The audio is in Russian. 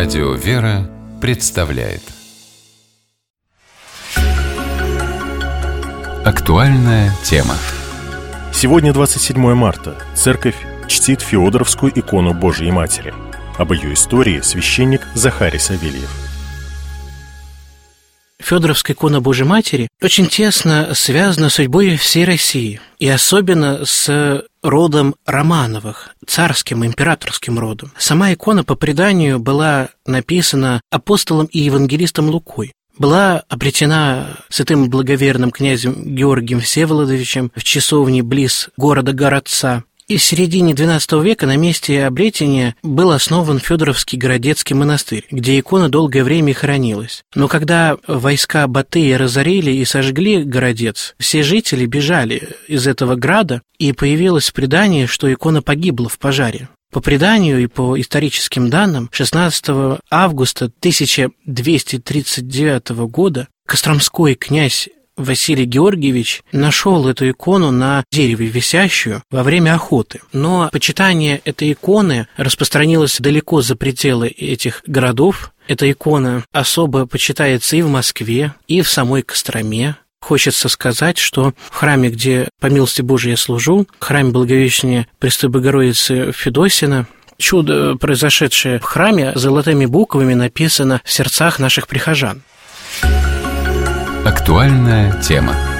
Радио «Вера» представляет актуальная тема. Сегодня 27 марта. Церковь чтит Феодоровскую икону Божией Матери. Об ее истории священник Захарий Савельев. Феодоровская икона Божией Матери очень тесно связана с судьбой всей России, и особенно с родом Романовых, царским, императорским родом. Сама икона по преданию была написана апостолом и евангелистом Лукой. Была обретена святым благоверным князем Георгием Всеволодовичем в часовне близ города Городца. И в середине XII века на месте обретения был основан Феодоровский городецкий монастырь, где икона долгое время хранилась. Но когда войска Батыя разорили и сожгли городец, все жители бежали из этого града, и появилось предание, что икона погибла в пожаре. По преданию и по историческим данным, 16 августа 1239 года костромской князь Василий Георгиевич нашел эту икону на дереве висящую во время охоты. Но почитание этой иконы распространилось далеко за пределы этих городов. Эта икона особо почитается и в Москве, и в самой Костроме. Хочется сказать, что в храме, где по милости Божией я служу, в храме Благовещения Пресвятой Богородицы Федосина, чудо, произошедшее в храме, золотыми буквами написано в сердцах наших прихожан. Актуальная тема.